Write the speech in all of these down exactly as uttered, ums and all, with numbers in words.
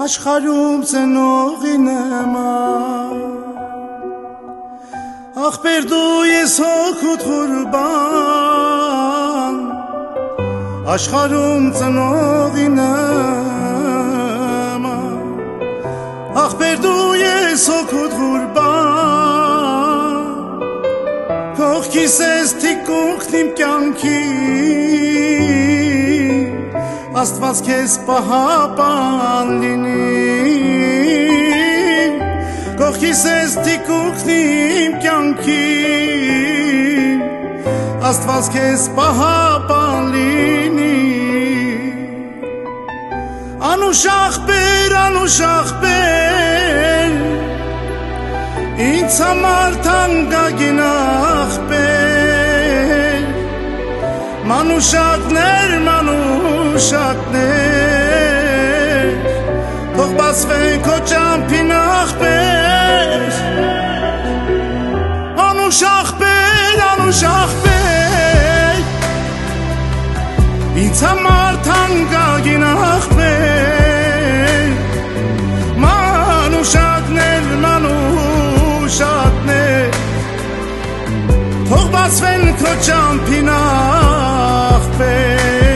Աշխարհում ծնողի նման ախպեր դու ես հոգուտ ղուրբան Աշխարհում ծնողի նման ախպեր դու ես հոգուտ ղուրբան Կողքիս ես թիկունքն իմ կյանքի Աստված քեզ պահապան լինի Կողքիս ես թիկունքն իմ կյանքի Աստված քեզ պահապան լինի Անուշ ախպեր, անուշ ախպեր Ինձ համար թանկագին ախպեր Մանուշակներ, մանուշակներ Թող բացվեն քո ճամփին ախպեր Անուշ ախպեր, անուշ ախպեր Ինձ համար թանկագին ախպեր Մանուշակներ, մանուշակներ Թող բացվեն քո ճամփին ախպեր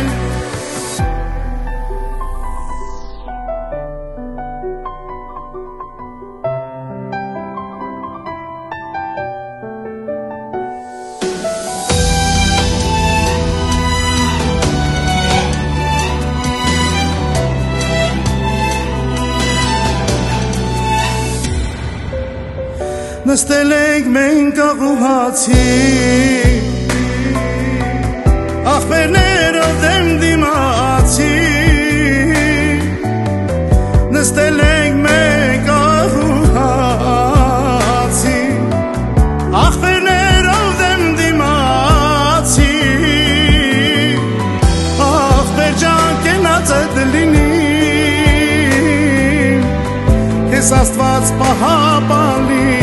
Նստել ենք մենք աղուհացի Ախպերներով դեմ դիմացի Նստել ենք մենք աղուհացի Ախպերներով դեմ դիմացի Ախպեր ջան կենացդ լինի Քեզ Աստված պահապան լինի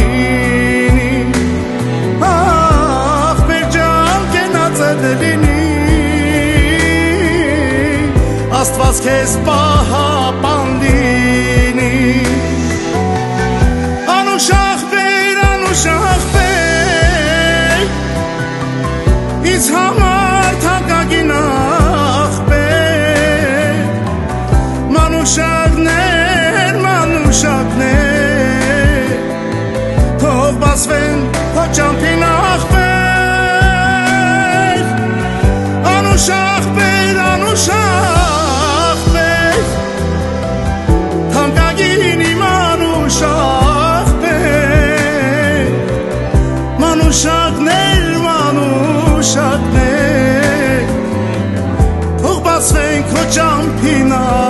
Աստված քեզ պահապան լինի Անուշ ախպեր, անուշ ախպեր Ինձ համար թանկագին ախպեր Մանուշակներ, մանուշակներ Թող բացվեն քո ճամփին ախպեր Անուշ ախպեր, անուշ ախպեր Թանկագին իմ անուշ ախպեր Մանուշակներ, մանուշակներ Թող բացվեն քո ճամփին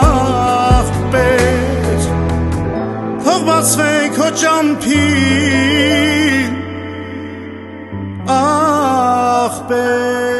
ախպեր Թող բացվեն քո ճամփին ախպեր